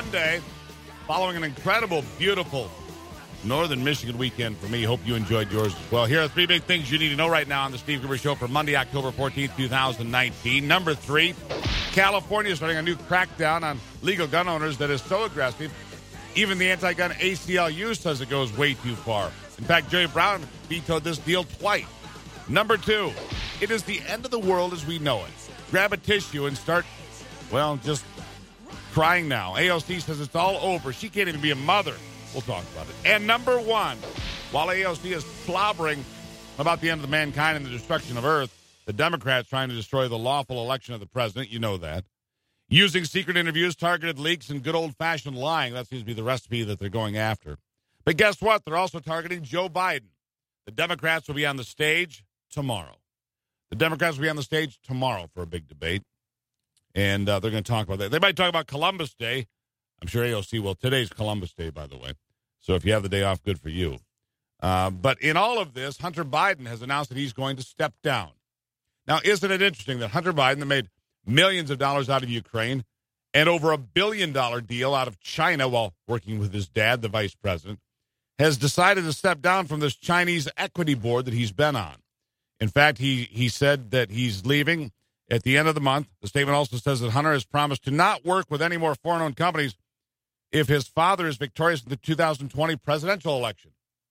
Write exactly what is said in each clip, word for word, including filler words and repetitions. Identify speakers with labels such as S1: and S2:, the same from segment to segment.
S1: Monday, following an incredible, beautiful Northern Michigan weekend for me. Hope you enjoyed yours as well. Here are three big things you need to know right now on the Steve Gruber Show for Monday, October fourteenth, twenty nineteen. Number three, California is starting a new crackdown on legal gun owners that is so aggressive, even the anti-gun A C L U says it goes way too far. In fact, Jerry Brown vetoed this deal twice. Number two, it is the end of the world as we know it. Grab a tissue and start, well, just crying now. A O C says it's all over. She can't even be a mother. We'll talk about it. And number one, while A O C is slobbering about the end of the mankind and the destruction of Earth, the Democrats trying to destroy the lawful election of the president, you know that. Using secret interviews, targeted leaks, and good old-fashioned lying. That seems to be the recipe that they're going after. But guess what? They're also targeting Joe Biden. The Democrats will be on the stage tomorrow. The Democrats will be on the stage tomorrow for a big debate. And uh, they're going to talk about that. They might talk about Columbus Day. I'm sure A O C will. Today's Columbus Day, by the way. So if you have the day off, good for you. Uh, but in all of this, Hunter Biden has announced that he's going to step down. Now, isn't it interesting that Hunter Biden, that made millions of dollars out of Ukraine and over a billion-dollar deal out of China while working with his dad, the vice president, has decided to step down from this Chinese equity board that he's been on. In fact, he, he said that he's leaving at the end of the month. The statement also says that Hunter has promised to not work with any more foreign-owned companies if his father is victorious in the two thousand twenty presidential election.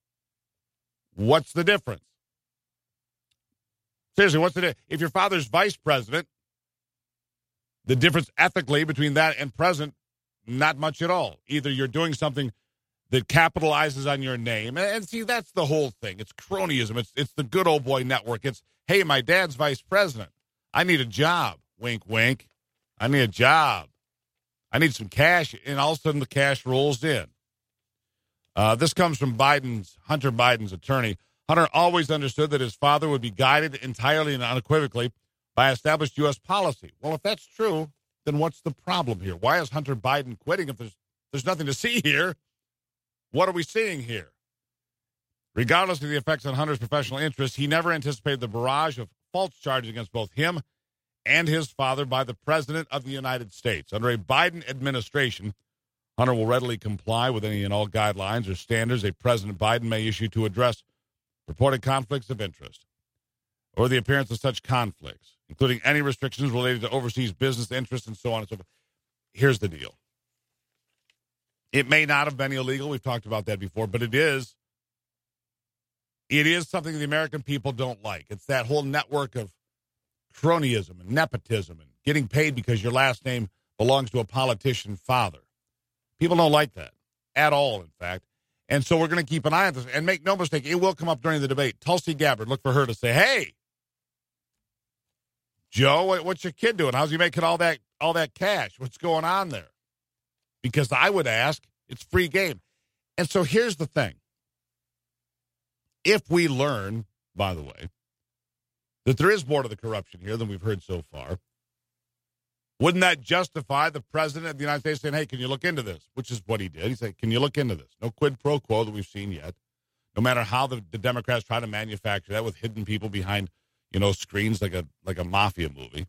S1: What's the difference? Seriously, what's the difference? If your father's vice president, the difference ethically between that and president, not much at all. Either you're doing something that capitalizes on your name. And see, that's the whole thing. It's cronyism. It's it's the good old boy network. It's, hey, my dad's vice president. I need a job. Wink, wink. I need a job. I need some cash. And all of a sudden the cash rolls in. Uh, this comes from Biden's, Hunter Biden's attorney. Hunter always understood that his father would be guided entirely and unequivocally by established U S policy. Well, if that's true, then what's the problem here? Why is Hunter Biden quitting if there's there's nothing to see here? What are we seeing here? Regardless of the effects on Hunter's professional interests, he never anticipated the barrage of false charges against both him and his father by the President of the United States. Under a Biden administration, Hunter will readily comply with any and all guidelines or standards a President Biden may issue to address reported conflicts of interest or the appearance of such conflicts, including any restrictions related to overseas business interests and so on and so forth. Here's the deal. It may not have been illegal. We've talked about that before, but it is. It is something the American people don't like. It's that whole network of cronyism and nepotism and getting paid because your last name belongs to a politician father. People don't like that at all, in fact. And so we're going to keep an eye on this. And make no mistake, it will come up during the debate. Tulsi Gabbard, look for her to say, hey, Joe, what's your kid doing? How's he making all that all that cash? What's going on there? Because I would ask, it's free game. And so here's the thing. If we learn, by the way, that there is more to the corruption here than we've heard so far, wouldn't that justify the president of the United States saying, hey, can you look into this? Which is what he did. He said, can you look into this? No quid pro quo that we've seen yet. No matter how the, the Democrats try to manufacture that with hidden people behind, you know, screens like a like a mafia movie.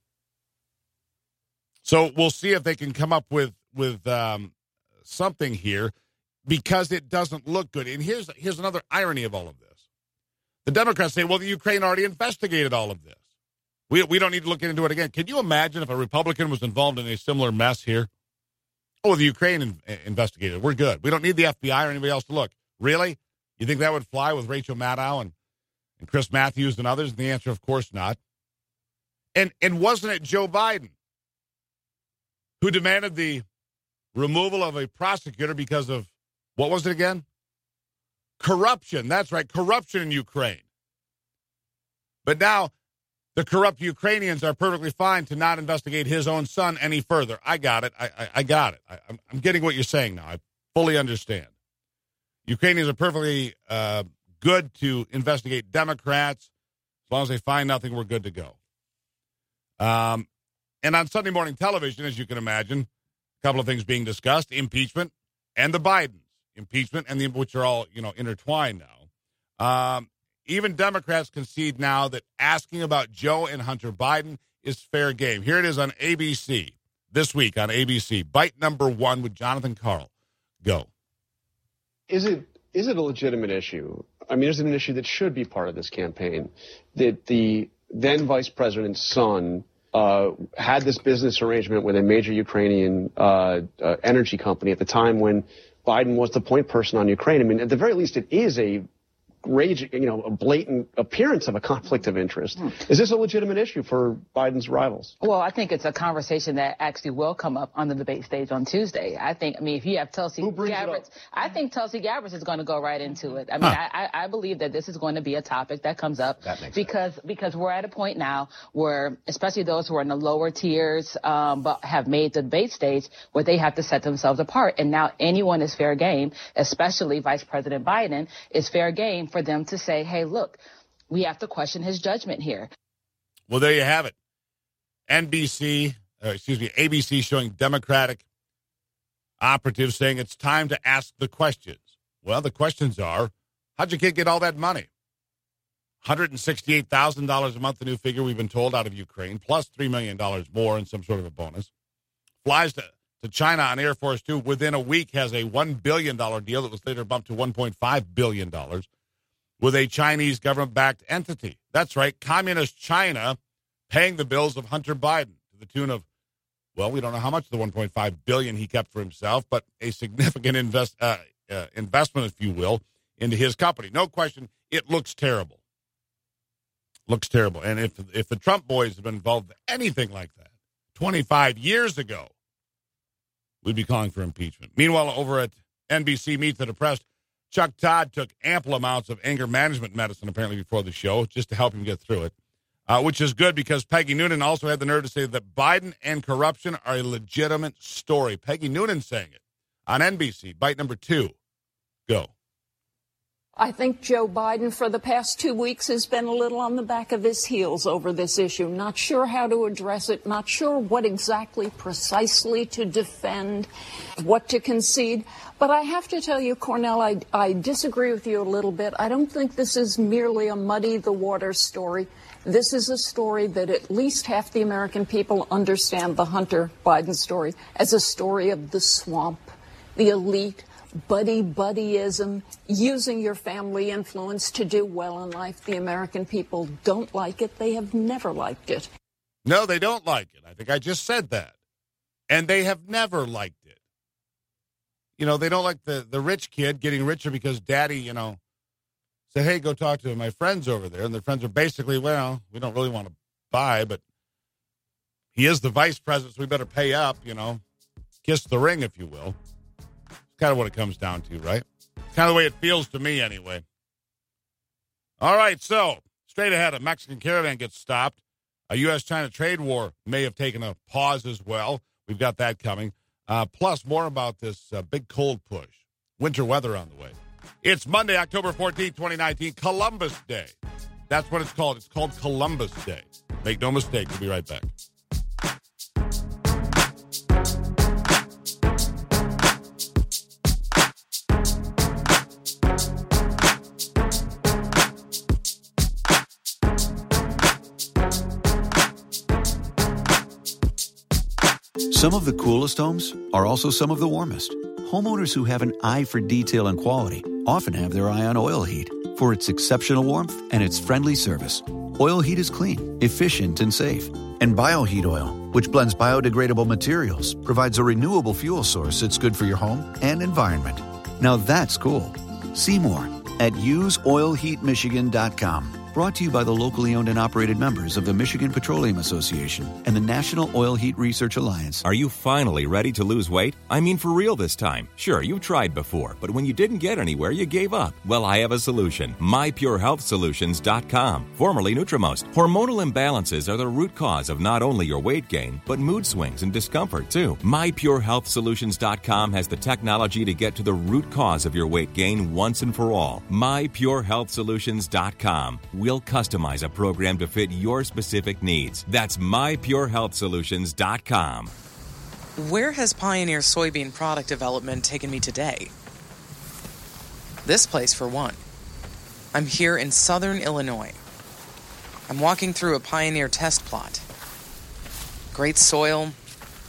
S1: So we'll see if they can come up with with um, something here because it doesn't look good. And here's here's another irony of all of this. The Democrats say, well, the Ukraine already investigated all of this. We we don't need to look into it again. Can you imagine if a Republican was involved in a similar mess here? Oh, the Ukraine in, investigated. We're good. We don't need the F B I or anybody else to look. Really? You think that would fly with Rachel Maddow and, and Chris Matthews and others? And the answer, of course, not. And and wasn't it Joe Biden who demanded the removal of a prosecutor because of, what was it again? Corruption. That's right, corruption in Ukraine. But now the corrupt Ukrainians are perfectly fine to not investigate his own son any further. I got it. I, I, I got it. I, I'm, I'm getting what you're saying now. I fully understand. Ukrainians are perfectly uh, good to investigate Democrats. As long as they find nothing, we're good to go. Um, and on Sunday morning television, as you can imagine, a couple of things being discussed, impeachment and the Bidens. Impeachment and the, which are all, you know, intertwined now. Um, even Democrats concede now that asking about Joe and Hunter Biden is fair game. Here it is on A B C. this week on A B C. Bite number one with Jonathan Karl. Go.
S2: Is it is it a legitimate issue? I mean, is it an issue that should be part of this campaign? That the then vice president's son uh, had this business arrangement with a major Ukrainian uh, uh, energy company at the time when Biden was the point person on Ukraine. I mean, at the very least, it is a rage, you know, a blatant appearance of a conflict of interest. Hmm. Is this a legitimate issue for Biden's rivals?
S3: Well, I think it's a conversation that actually will come up on the debate stage on Tuesday. I think, I mean, if you have Tulsi Gabbard, I think Tulsi Gabbard is going to go right into it. I mean, huh. I, I believe that this is going to be a topic that comes up that because sense. because we're at a point now where, especially those who are in the lower tiers, um, but have made the debate stage, where they have to set themselves apart. And now anyone is fair game, especially Vice President Biden is fair game for them to say, hey, look, we have to question his judgment here.
S1: Well, there you have it. N B C, uh, excuse me, A B C showing Democratic operatives saying it's time to ask the questions. Well, the questions are, how'd your kid get all that money? one hundred sixty-eight thousand dollars a month, the new figure we've been told, out of Ukraine, plus three million dollars more in some sort of a bonus. Flies to, to China on Air Force Two. Within a week has a one billion dollars deal that was later bumped to one point five billion dollars. With a Chinese government-backed entity. That's right, Communist China paying the bills of Hunter Biden to the tune of, well, we don't know how much the one point five billion dollars he kept for himself, but a significant invest uh, uh, investment, if you will, into his company. No question, it looks terrible. Looks terrible. And if if the Trump boys had been involved in anything like that twenty-five years ago, we'd be calling for impeachment. Meanwhile, over at N B C Meet the Depressed, Chuck Todd took ample amounts of anger management medicine, apparently, before the show, just to help him get through it, uh, which is good because Peggy Noonan also had the nerve to say that Biden and corruption are a legitimate story. Peggy Noonan saying it on N B C. Bite number two. Go.
S4: I think Joe Biden for the past two weeks has been a little on the back of his heels over this issue. Not sure how to address it, not sure what exactly precisely to defend, what to concede. But I have to tell you, Cornell, I, I disagree with you a little bit. I don't think this is merely a muddy the waters story. This is a story that at least half the American people understand the Hunter Biden story as a story of the swamp, the elite, buddy-buddyism, using your family influence to do well in life. The American people don't like it. They have never liked it.
S1: No, they don't like it. I think I just said that. And they have never liked it. You know, they don't like the, the rich kid getting richer because daddy, you know, said, hey, go talk to my friends over there. And their friends are basically, well, we don't really want to buy, but he is the vice president, so we better pay up, you know, kiss the ring, if you will. Kind of what it comes down to, right? Kind of the way it feels to me, anyway. All right, so straight ahead, a Mexican caravan gets stopped. A U S China trade war may have taken a pause as well. We've got that coming. Uh, plus, more about this uh, big cold push. Winter weather on the way. It's Monday, October fourteenth, twenty nineteen, Columbus Day. That's what it's called. It's called Columbus Day. Make no mistake. We'll be right back.
S5: Some of the coolest homes are also some of the warmest. Homeowners who have an eye for detail and quality often have their eye on Oil Heat for its exceptional warmth and its friendly service. Oil Heat is clean, efficient, and safe. And BioHeat Oil, which blends biodegradable materials, provides a renewable fuel source that's good for your home and environment. Now that's cool. See more at use oil heat michigan dot com. Brought to you by the locally owned and operated members of the Michigan Petroleum Association and the National Oil Heat Research Alliance.
S6: Are you finally ready to lose weight? I mean, for real this time. Sure, you've tried before, but when you didn't get anywhere, you gave up. Well, I have a solution. my pure health solutions dot com, formerly Nutrimost. Hormonal imbalances are the root cause of not only your weight gain, but mood swings and discomfort, too. my pure health solutions dot com has the technology to get to the root cause of your weight gain once and for all. my pure health solutions dot com. We'll customize a program to fit your specific needs. That's my pure health solutions dot com.
S7: Where has Pioneer soybean product development taken me today? This place, for one. I'm here in southern Illinois. I'm walking through a Pioneer test plot. Great soil,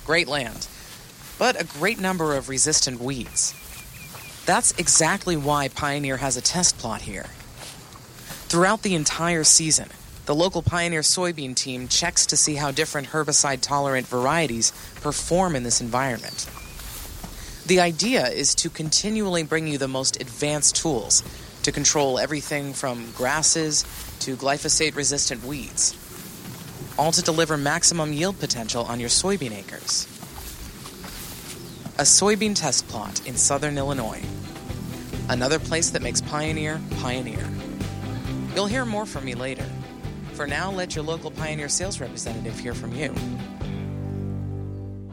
S7: great land, but a great number of resistant weeds. That's exactly why Pioneer has a test plot here. Throughout the entire season, the local Pioneer soybean team checks to see how different herbicide-tolerant varieties perform in this environment. The idea is to continually bring you the most advanced tools to control everything from grasses to glyphosate-resistant weeds, all to deliver maximum yield potential on your soybean acres. A soybean test plot in southern Illinois. Another place that makes Pioneer, Pioneer. You'll hear more from me later. For now, let your local Pioneer sales representative hear from you.